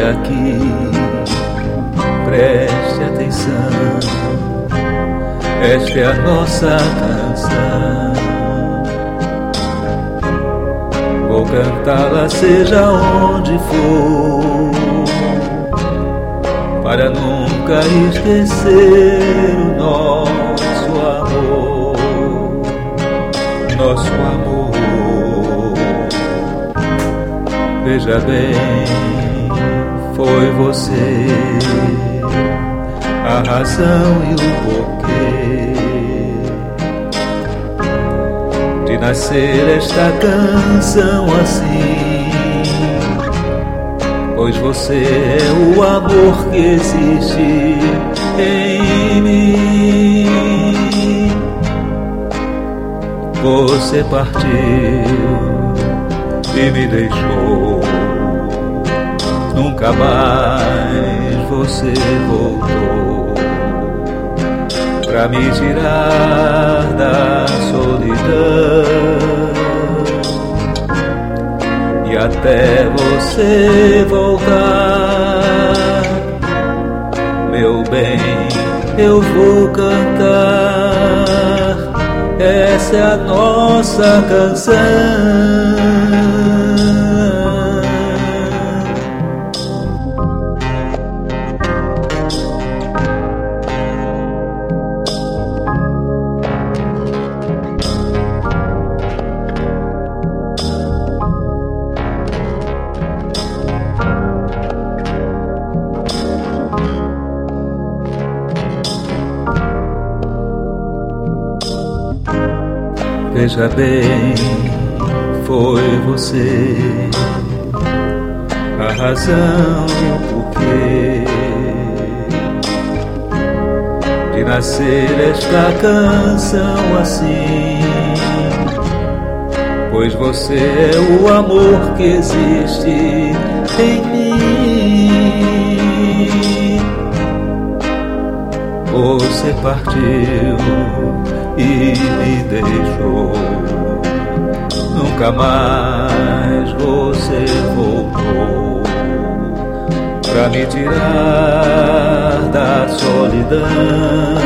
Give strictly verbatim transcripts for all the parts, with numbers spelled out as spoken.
aqui, preste atenção. Esta é a nossa canção. Vou cantá-la seja onde for, para nunca esquecer o nosso amor, nosso amor. Veja bem, foi você a razão e o porquê de nascer esta canção assim, pois você é o amor que existe em mim. Você partiu e me deixou, nunca mais você voltou pra me tirar da solidão. E até você voltar, meu bem, eu vou cantar. Essa é a nossa canção. Veja bem, foi você a razão e o porquê de nascer esta canção assim, pois você é o amor que existe em mim. Você partiu e me deixou, nunca mais você voltou pra me tirar da solidão.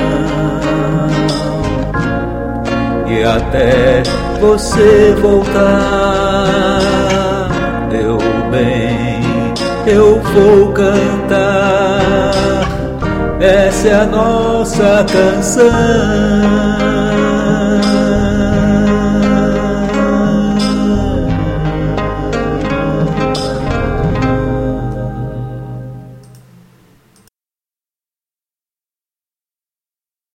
E até você voltar, meu bem, eu vou cantar. Essa é a nossa canção.